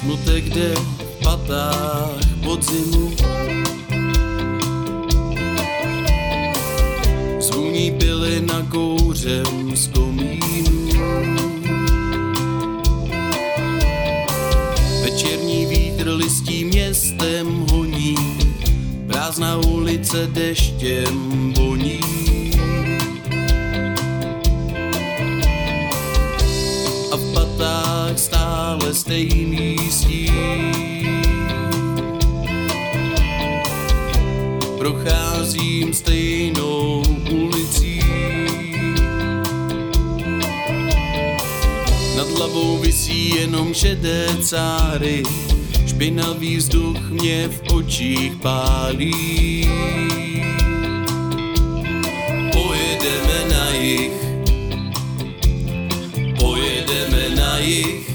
Smutek jde v patách podzimu, zvoní bylina kouřem z komínu. Večerní vítr listí městem honí, prázdná ulice deštěm voní. A v patách stále stejný stín. Procházím stejnou ulicí, nad hlavou visí jenom šedé cáry, špinavý vzduch mě v očích pálí. Pojedeme na jih, pojedeme na jih,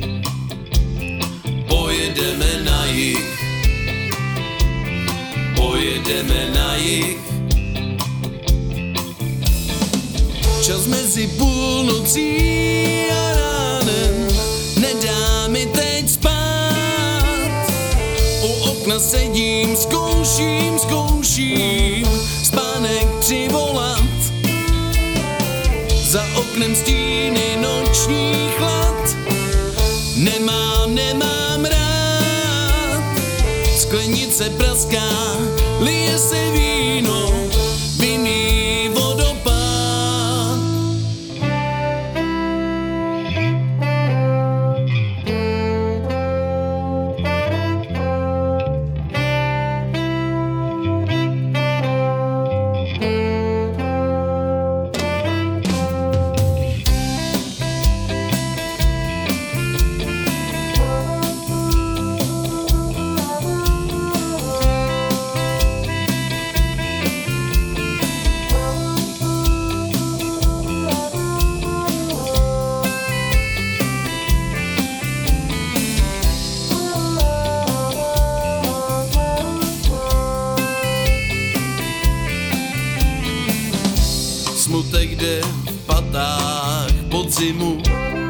pojedeme na jih, pojedeme na jih. Čas mezi půlnocí a ránem nedá mi teď spát. U okna sedím, zkouším spánek přivolat. Za oknem stíny, noční chlad. Nemám rád. Sklenice praská, lije se víno, vinný vodopád. Smutek jde v patách podzimu,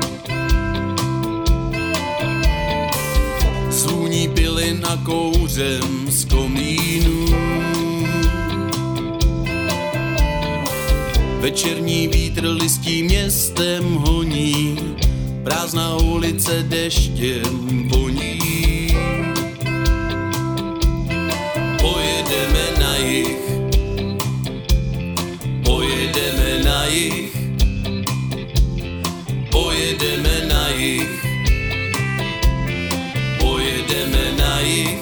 zvůní bylina kouřem z komínu. Večerní vítr listí městem honí, prázdná ulice deštěm voní. Pojedeme na jih, pojedeme na jih, pojedeme na jih, pojedeme na jih.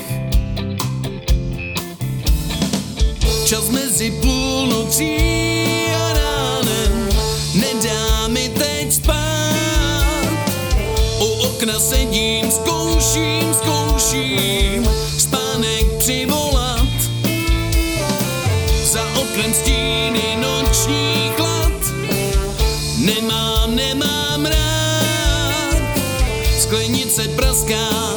Čas mezi půlnocí a ránem nedá mi teď spát. U okna sedím, zkouším spánek přivolat. Za oknem stíny, noční chlad. Nemám rád. Sklenice praská,